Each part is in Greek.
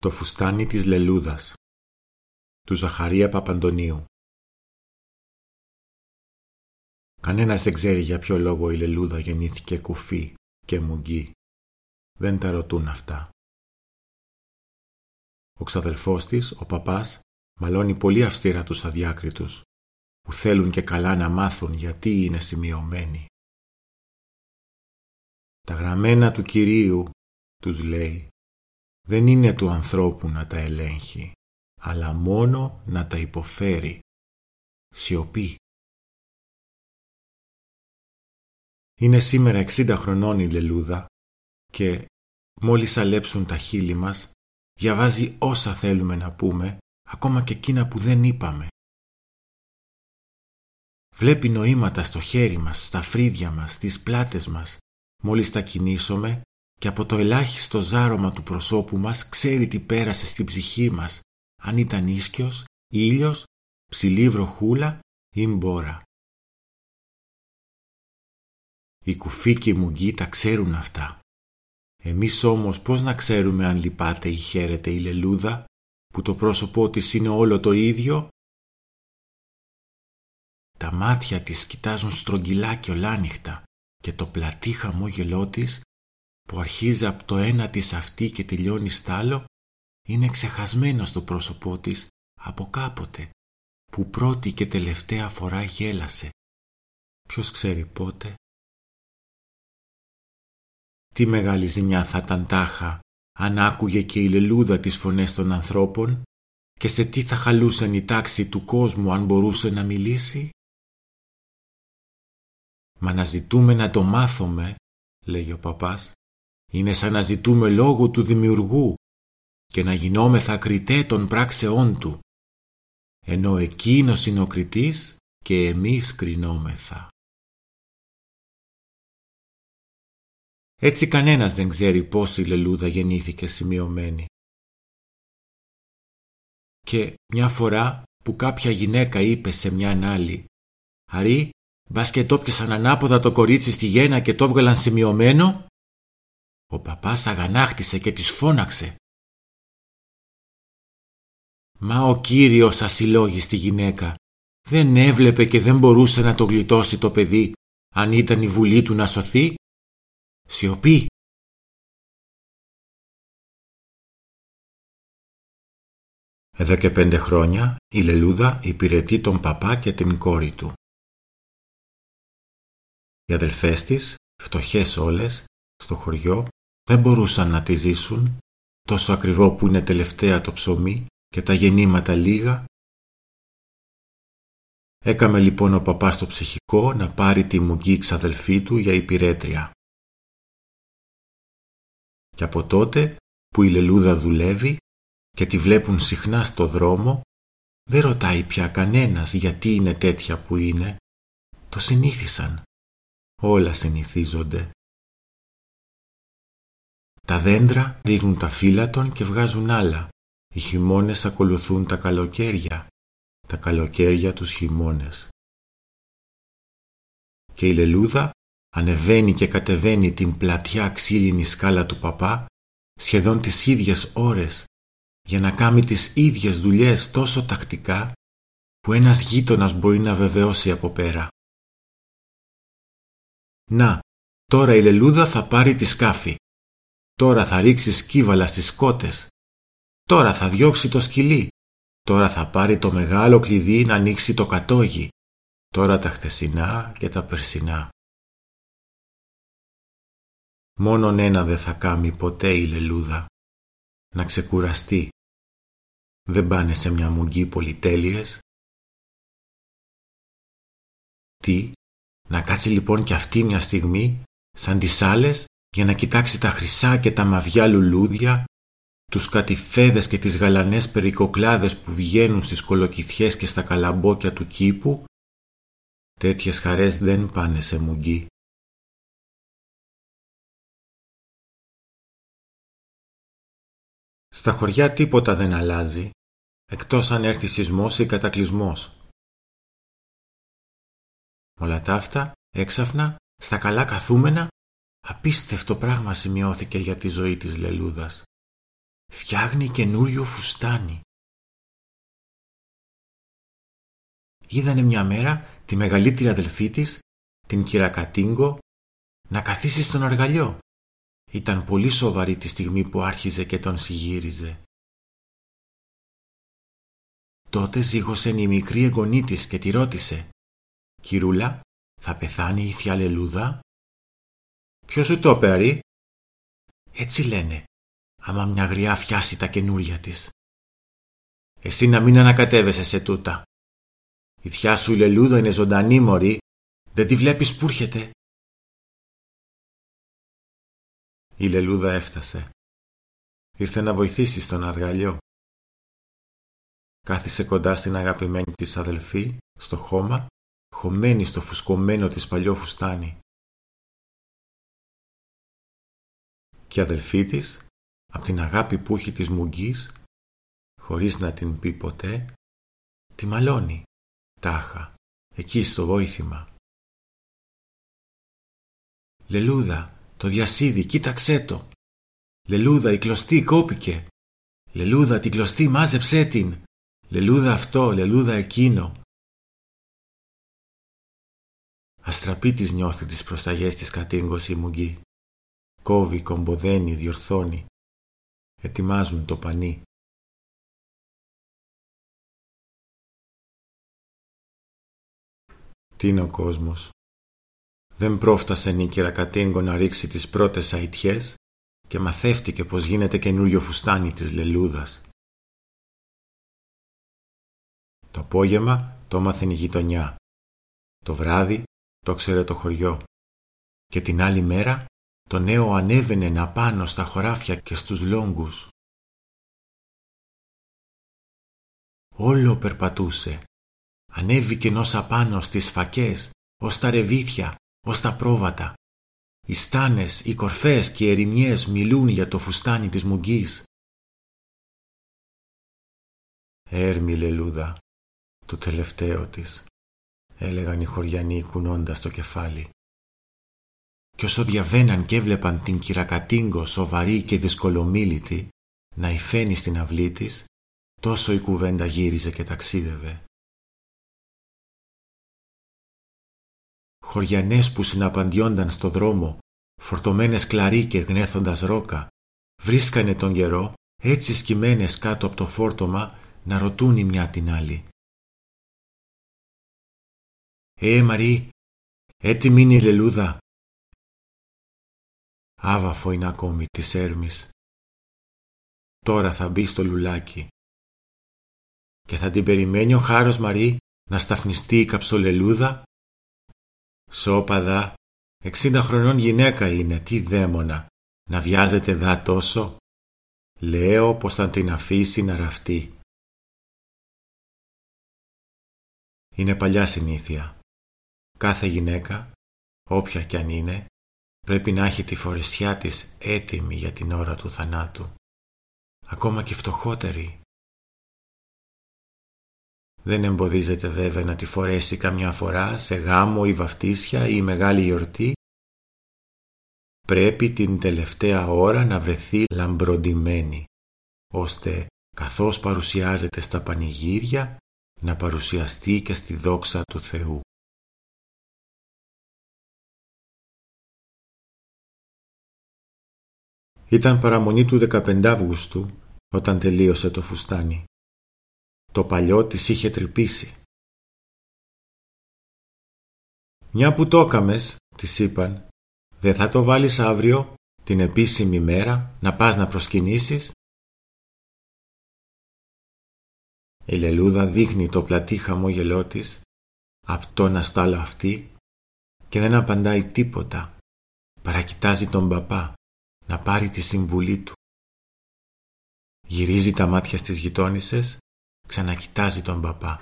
Το φουστάνι της Λελούδας του Ζαχαρία Παπαντονίου. Κανένας δεν ξέρει για ποιο λόγο η Λελούδα γεννήθηκε κουφή και μουγγί. Δεν τα ρωτούν αυτά. Ο ξαδελφός της, ο παπάς, μαλώνει πολύ αυστηρά τους αδιάκριτους, που θέλουν και καλά να μάθουν γιατί είναι σημειωμένοι. Τα γραμμένα του Κυρίου, τους λέει, δεν είναι του ανθρώπου να τα ελέγχει, αλλά μόνο να τα υποφέρει. Σιωπή. Είναι σήμερα 60 χρονών η Λελούδα και μόλις αλέψουν τα χείλη μας, διαβάζει όσα θέλουμε να πούμε, ακόμα και εκείνα που δεν είπαμε. Βλέπει νοήματα στο χέρι μας, στα φρύδια μας, στις πλάτες μας, μόλις τα κινήσουμε, και από το ελάχιστο ζάρωμα του προσώπου μας ξέρει τι πέρασε στην ψυχή μας, αν ήταν ίσκιος, ήλιος, ψηλή βροχούλα ή μπόρα. Οι κουφοί και οι μουγγοί τα ξέρουν αυτά. Εμείς όμως πώς να ξέρουμε αν λυπάται ή χαίρεται η Λελούδα, που το πρόσωπό της είναι όλο το ίδιο? Τα μάτια της κοιτάζουν στρογγυλά και ολάνυχτα και το πλατή χαμόγελό της, που αρχίζει από το ένα της αυτή και τελειώνει στ' άλλο, είναι ξεχασμένο στο πρόσωπό της από κάποτε, που πρώτη και τελευταία φορά γέλασε. Ποιος ξέρει πότε? Τι μεγάλη ζημιά θα ήταν τάχα αν άκουγε και η Λελούδα τις φωνές των ανθρώπων, και σε τι θα χαλούσαν η τάξη του κόσμου αν μπορούσε να μιλήσει? «Μα να ζητούμε να το μάθουμε», λέγει ο παπάς, «είναι σαν να ζητούμε λόγο του Δημιουργού και να γινόμεθα κριτέ των πράξεών του, ενώ εκείνος είναι ο κριτής και εμείς κρινόμεθα». Έτσι κανένας δεν ξέρει πώς η Λελούδα γεννήθηκε σημειωμένη. Και μια φορά που κάποια γυναίκα είπε σε μιαν άλλη, «Αρή, μπας και το πιασαν ανάποδα το κορίτσι στη γέννα και το έβγαλαν σημειωμένο», ο παπάς αγανάκτησε και της φώναξε, «Μα ο Κύριος ασυλλόγει στη γυναίκα δεν έβλεπε και δεν μπορούσε να το γλιτώσει το παιδί, αν ήταν η βουλή του να σωθεί?» Σιωπή. Εδώ και 5 χρόνια η Λελούδα υπηρετεί τον παπά και την κόρη του. Οι αδελφές της, φτωχές όλες, στο χωριό, δεν μπορούσαν να τη ζήσουν, τόσο ακριβό που είναι τελευταία το ψωμί και τα γεννήματα λίγα. Έκαμε λοιπόν ο παπάς το ψυχικό να πάρει τη μουγγή ξαδελφή του για υπηρέτρια. Και από τότε που η Λελούδα δουλεύει και τη βλέπουν συχνά στο δρόμο, δεν ρωτάει πια κανένας γιατί είναι τέτοια που είναι. Το συνήθισαν. Όλα συνηθίζονται. Τα δέντρα ρίχνουν τα φύλλα των και βγάζουν άλλα. Οι χειμώνες ακολουθούν τα καλοκαίρια. Τα καλοκαίρια τους χειμώνες. Και η Λελούδα ανεβαίνει και κατεβαίνει την πλατιά ξύλινη σκάλα του παπά σχεδόν τις ίδιες ώρες, για να κάνει τις ίδιες δουλειές τόσο τακτικά που ένας γείτονας μπορεί να βεβαιώσει από πέρα. «Να, τώρα η Λελούδα θα πάρει τη σκάφη. Τώρα θα ρίξει σκύβαλα στις κότες. Τώρα θα διώξει το σκυλί. Τώρα θα πάρει το μεγάλο κλειδί να ανοίξει το κατόγι. Τώρα τα χθεσινά και τα περσινά». Μόνον ένα δεν θα κάνει ποτέ η Λελούδα, να ξεκουραστεί. Δεν πάνε σε μια μουγγί πολυτέλειες. Τι, να κάτσει λοιπόν κι αυτή μια στιγμή, σαν τις άλλες, για να κοιτάξει τα χρυσά και τα μαβιά λουλούδια, τους κατηφέδες και τις γαλανές περικοκλάδες που βγαίνουν στις κολοκυθιές και στα καλαμπόκια του κήπου? Τέτοιες χαρές δεν πάνε σε μουγγί. Στα χωριά τίποτα δεν αλλάζει, εκτός αν έρθει σεισμός ή κατακλυσμός. Όλα τα αυτά, έξαφνα, στα καλά καθούμενα, απίστευτο πράγμα σημειώθηκε για τη ζωή της Λελούδας. φτιάχνει καινούριο φουστάνι. Είδανε μια μέρα τη μεγαλύτερη αδελφή της, την Κυρακατίνγκο, να καθίσει στον αργαλιό. Ήταν πολύ σοβαρή τη στιγμή που άρχιζε και τον συγύριζε. Τότε ζήγωσε η μικρή εγγονή της και τη ρώτησε: «Κυρούλα, θα πεθάνει η θεία Λελούδα?» «Ποιος σου το είπε?» «Έτσι λένε, άμα μια γριά φτιάσει τα καινούρια της». «Εσύ να μην ανακατεύεσαι σε τούτα. Η θεία σου η Λελούδα είναι ζωντανή, μωρή, δεν τη βλέπεις που έρχεται?» Η Λελούδα έφτασε. Ήρθε να βοηθήσει στον αργαλιό. Κάθισε κοντά στην αγαπημένη της αδελφή, στο χώμα, χωμένη στο φουσκωμένο της παλιό φουστάνι. Και η αδελφή της, απ' την αγάπη που έχει της μουγγής, χωρίς να την πει ποτέ, τη μαλώνει, τάχα, εκεί στο βόηθημα. «Λελούδα, το διασίδι, κοίταξέ το! Λελούδα, η κλωστή κόπηκε! Λελούδα, την κλωστή μάζεψέ την! Λελούδα αυτό, λελούδα εκείνο!» Αστραπή της νιώθει τις προσταγές της Κατίνγκος η μουγγή. Κόβει, κομποδένει, διορθώνει. Ετοιμάζουν το πανί. Τι είναι ο κόσμος. Δεν πρόφτασε η Κυρακατίνγκο να ρίξει τις πρώτες αητιές και μαθεύτηκε πως γίνεται καινούριο φουστάνι της Λελούδας. Το απόγευμα το έμαθεν η γειτονιά. Το βράδυ το ξέρε το χωριό. Και την άλλη μέρα το νέο ανέβαινε να πάνω στα χωράφια και στους λόγκους. Όλο περπατούσε. Ανέβηκε ως απάνω στις φακές, ως τα ρεβίθια, ως τα πρόβατα. Οι στάνες, οι κορφές και οι ερημιές μιλούν για το φουστάνι της μουγγής. «Έρμη Λελούδα, το τελευταίο της», έλεγαν οι χωριανοί κουνώντας το κεφάλι. Κι όσο διαβαίναν και έβλεπαν την Κυρακατίνγκο σοβαρή και δυσκολομίλητη να υφαίνει στην αυλή της, τόσο η κουβέντα γύριζε και ταξίδευε. Χωριανές που συναπαντιόνταν στο δρόμο, φορτωμένες κλαρί και γνέθοντας ρόκα, βρίσκανε τον καιρό έτσι σκυμμένες κάτω από το φόρτωμα να ρωτούν η μια την άλλη. Μαρή, έτοιμη είναι η Λελούδα?» Άβαφο είναι ακόμη της Έρμης. Τώρα θα μπει στο λουλάκι. Και θα την περιμένει ο Χάρος, Μαρή, να σταφνιστεί η καψολελούδα? Σώπαδα, 60 χρονών γυναίκα είναι, τι δαίμονα, να βιάζεται δα τόσο? Λέω πως θα την αφήσει να ραφτεί. Είναι παλιά συνήθεια. Κάθε γυναίκα, όποια κι αν είναι, πρέπει να έχει τη φορεσιά της έτοιμη για την ώρα του θανάτου. Ακόμα και φτωχότερη. Δεν εμποδίζεται βέβαια να τη φορέσει καμιά φορά σε γάμο ή βαφτίσια ή μεγάλη γιορτή. Πρέπει την τελευταία ώρα να βρεθεί λαμπροντημένη, ώστε καθώς παρουσιάζεται στα πανηγύρια να παρουσιαστεί και στη δόξα του Θεού. Ήταν παραμονή του 15 Αυγούστου όταν τελείωσε το φουστάνι. Το παλιό της είχε τρυπήσει. «Μια που το έκαμες», της είπαν, «δεν θα το βάλεις αύριο, την επίσημη μέρα, να πας να προσκυνήσεις?» Η Λελούδα δείχνει το πλατή χαμόγελό της απ' τον αστάλο αυτή και δεν απαντάει τίποτα, παρακοιτάζει τον παπά να πάρει τη συμβουλή του. Γυρίζει τα μάτια στις γειτόνισσες, ξανακοιτάζει τον παπά.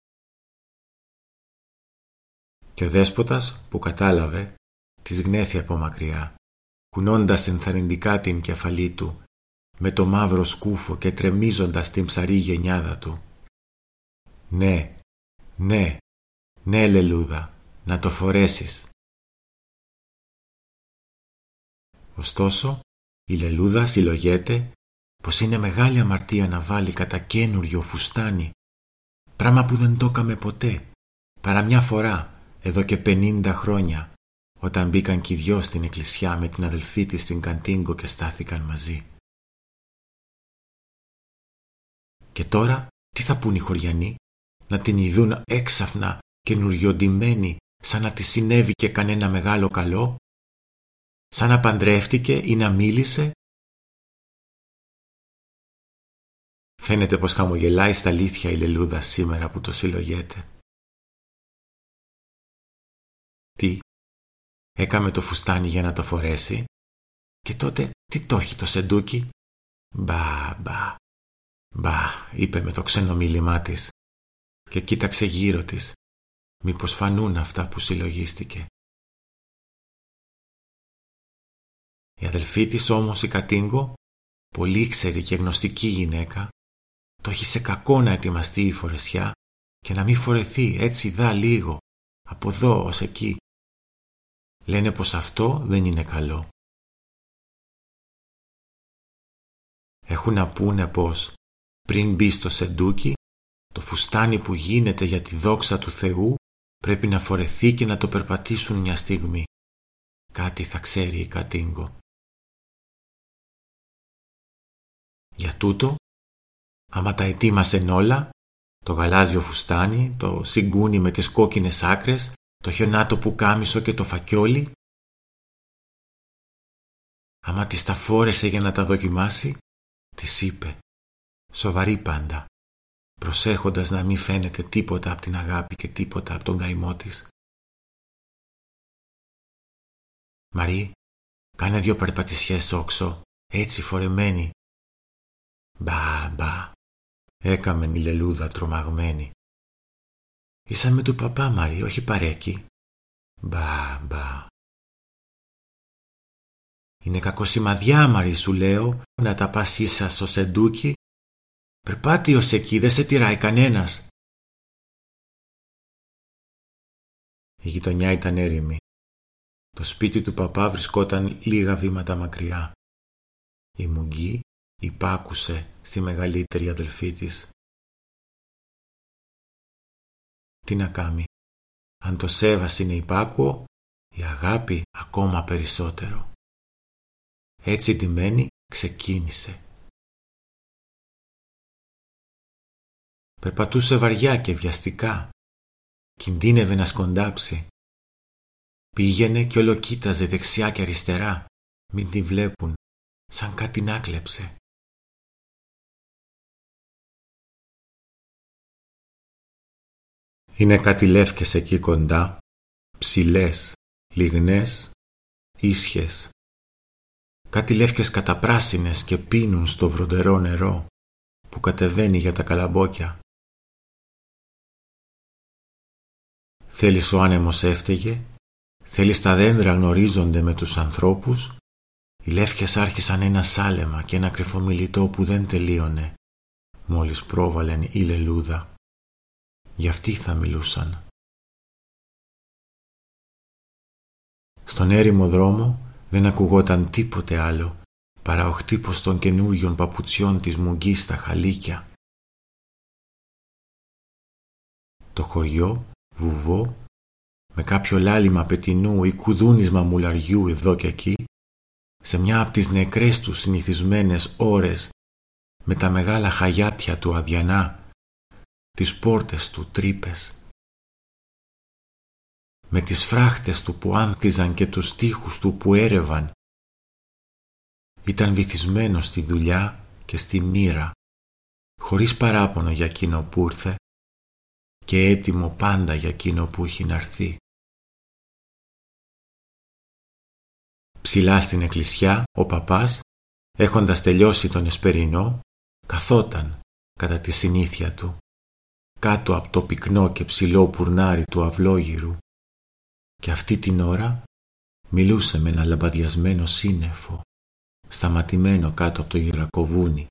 Και ο δέσποτας που κατάλαβε της γνέθη από μακριά, κουνώντας ενθαρρυντικά την κεφαλή του με το μαύρο σκούφο και τρεμίζοντας την ψαρή γενιάδα του. «Ναι, ναι, ναι Λελούδα, να το φορέσεις». Ωστόσο η Λελούδα συλλογέται πως είναι μεγάλη αμαρτία να βάλει κατά καίνουριο φουστάνι, πράγμα που δεν το έκαμε ποτέ, παρά μια φορά, εδώ και 50 χρόνια, όταν μπήκαν κι οι δυο στην εκκλησιά με την αδελφή της στην Καντίνγκο και στάθηκαν μαζί. Και τώρα τι θα πούν οι χωριανοί, να την ειδούν έξαφνα καινουριοντημένη, σαν να τη συνέβη και κανένα μεγάλο καλό, σαν να παντρεύτηκε ή να μίλησε? Φαίνεται πως χαμογελάει στα αλήθεια η Λελούδα σήμερα που το συλλογέται. Τι, έκαμε το φουστάνι για να το φορέσει, και τότε τι το έχει το σεντούκι? Μπα, είπε με το ξένο μίλημά της και κοίταξε γύρω της, μήπως φανούν αυτά που συλλογίστηκε. Η αδελφή της όμως, η Κατίνγκο, πολύ ξέρη και γνωστική γυναίκα, το έχει σε κακό να ετοιμαστεί η φορεσιά και να μην φορεθεί έτσι δα λίγο, από εδώ ως εκεί. Λένε πως αυτό δεν είναι καλό. Έχουν να πούνε πως πριν μπει στο σεντούκι, το φουστάνι που γίνεται για τη δόξα του Θεού πρέπει να φορεθεί και να το περπατήσουν μια στιγμή. Κάτι θα ξέρει η Κατίνγκο. Για τούτο, άμα τα ετοίμασεν όλα, το γαλάζιο φουστάνι, το σιγκούνι με τις κόκκινες άκρες, το χιονάτο πουκάμισο και το φακιόλι, άμα τις τα φόρεσε για να τα δοκιμάσει, της είπε, σοβαρή πάντα, προσέχοντας να μην φαίνεται τίποτα από την αγάπη και τίποτα από τον καημό της. Μαρή, κάνε 2 περπατησιές όξω, έτσι φορεμένη. Μπα, έκαμεν η Λελούδα τρομαγμένη. Ήσαμε του παπά, Μαρή, όχι παρέκει. Μπα. Είναι κακοσημαδιά, Μαρή, σου λέω, να τα πας ίσα στο σεντούκι. Περπάτη ως εκεί, δεν σε τυράει κανένας. Η γειτονιά ήταν έρημη. Το σπίτι του παπά βρισκόταν λίγα βήματα μακριά. Η Μουγγί υπάκουσε στη μεγαλύτερη αδελφή της. Τι να κάμει, αν το σέβας είναι υπάκουο, η αγάπη ακόμα περισσότερο. Έτσι ντυμένη ξεκίνησε. Περπατούσε βαριά και βιαστικά, κινδύνευε να σκοντάψει. Πήγαινε κι όλο κοίταζε δεξιά και αριστερά, μην τη βλέπουν, σαν κάτι να κλέψε. Είναι κάτι λεύκες εκεί κοντά, ψηλές, λιγνές, ίσχες. Κάτι λεύκες καταπράσινες και πίνουν στο βροντερό νερό που κατεβαίνει για τα καλαμπόκια. Θέλεις ο άνεμος έφταιγε, θέλεις τα δέντρα γνωρίζονται με τους ανθρώπους. Οι λεύκες άρχισαν ένα σάλεμα και ένα κρυφομιλητό που δεν τελείωνε, μόλις πρόβαλεν η Λελούδα. Γι' αυτοί θα μιλούσαν. Στον έρημο δρόμο δεν ακουγόταν τίποτε άλλο παρά ο χτύπος των καινούριων παπουτσιών της Μουγγί στα χαλίκια. Το χωριό, βουβό, με κάποιο λάλημα πετινού ή κουδούνισμα μουλαριού εδώ και εκεί, σε μια από τις νεκρές του συνηθισμένες ώρες, με τα μεγάλα χαγιάτια του αδιανά, τις πόρτες του τρύπες, με τις φράχτες του που άνθιζαν και τους τοίχους του που έρευαν, ήταν βυθισμένος στη δουλειά και στη μοίρα, χωρίς παράπονο για εκείνο που ήρθε και έτοιμο πάντα για εκείνο που έχει να έρθει. Ψηλά στην εκκλησιά ο παπάς, έχοντας τελειώσει τον εσπερινό, καθόταν κατά τη συνήθεια του, κάτω από το πυκνό και ψηλό πουρνάρι του αυλόγυρου, και αυτή την ώρα μιλούσε με ένα λαμπαδιασμένο σύννεφο, σταματημένο κάτω από το γυρακοβούνι.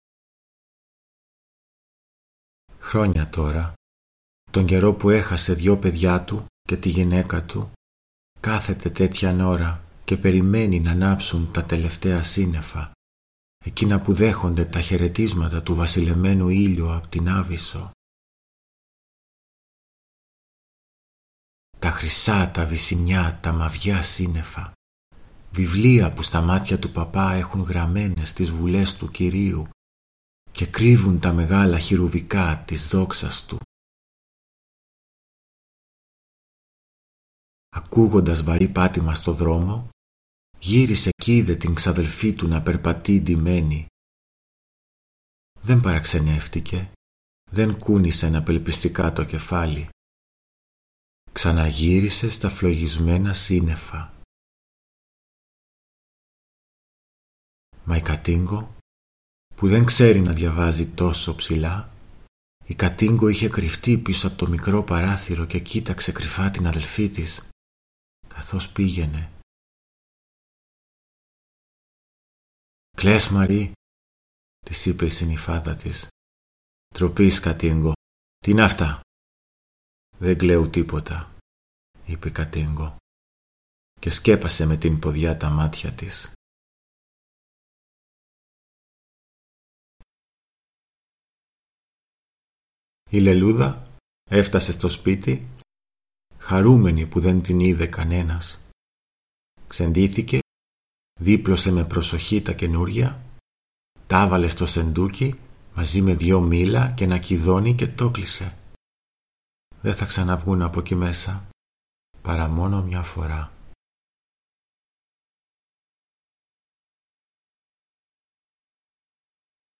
Χρόνια τώρα, τον καιρό που έχασε 2 παιδιά του και τη γυναίκα του, κάθεται τέτοιαν ώρα και περιμένει να ανάψουν τα τελευταία σύννεφα εκείνα που δέχονται τα χαιρετίσματα του βασιλεμένου ήλιου απ' την Άβυσσο, τα χρυσά, τα βυσσινιά, τα μαυιά σύννεφα, βιβλία που στα μάτια του παπά έχουν γραμμένες τις βουλές του Κυρίου και κρύβουν τα μεγάλα χειρουβικά της δόξας του. Ακούγοντας βαρύ πάτημα στο δρόμο, γύρισε κι είδε την ξαδελφή του να περπατεί ντυμένη. Δεν παραξενεύτηκε, δεν κούνησε αναπελπιστικά το κεφάλι. Ξαναγύρισε στα φλογισμένα σύννεφα. Μα η Κατίνγκο, που δεν ξέρει να διαβάζει τόσο ψηλά, η Κατίνγκο είχε κρυφτεί πίσω από το μικρό παράθυρο και κοίταξε κρυφά την αδελφή της, καθώς πήγαινε. «Κλαις, Μαρή», της είπε η συνυφάδα της. «Ντροπής, Κατίνγκο, τι είναι αυτά?» «Δεν κλαίω τίποτα», είπε η Κατίνγκο και σκέπασε με την ποδιά τα μάτια της. Η Λελούδα έφτασε στο σπίτι, χαρούμενη που δεν την είδε κανένας. Ξεντήθηκε, δίπλωσε με προσοχή τα καινούρια, τα βάλε στο σεντούκι μαζί με 2 μήλα και ένα κηδόνι και το κλείσε. Δεν θα ξαναβγούν από εκεί μέσα παρά μόνο μια φορά.